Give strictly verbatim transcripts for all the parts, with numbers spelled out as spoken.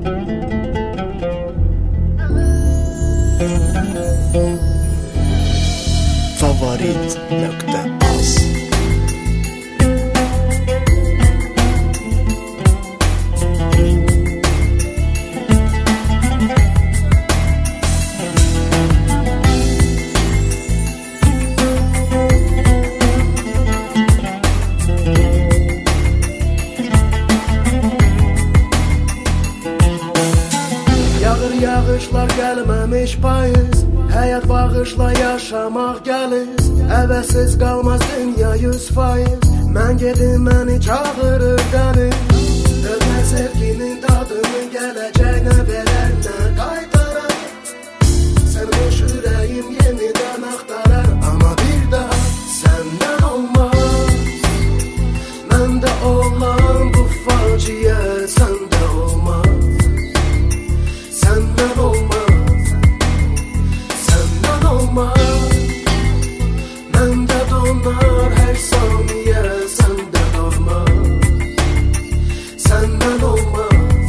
Favorit.az Yağır yağışlar gəlməmiş payız, həyat bağışla yaşamaq gəlir. Əvəzsiz qalmaz dünya yüz faiz, mən gedim məni çağırır dəniz. Ölmə sevginin tadını gələcək nə verər nə qaytarar. Sənmiş ürəyim yenidən axtarar, amma bir daha səndən olmaz. Məndə olan bu faciə səndə olmaz. Səndən olmaz, səndən olmaz. Məndə donar hər saniyə, səndə dolmaz. Səndən olmaz.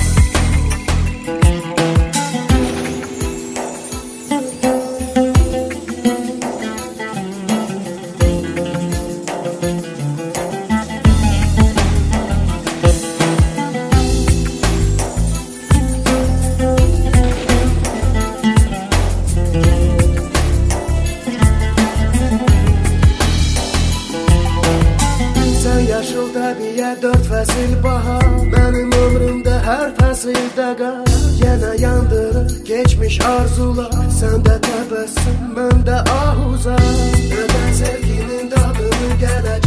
Yaşıl təbiət dörd fəsil bahar, mənim ömrümdə hər fəsildə qar. Yenə yandırır keçmiş arzular, səndə təbəssüm, məndə ah uzar. Ödən sevginin dadını gələcək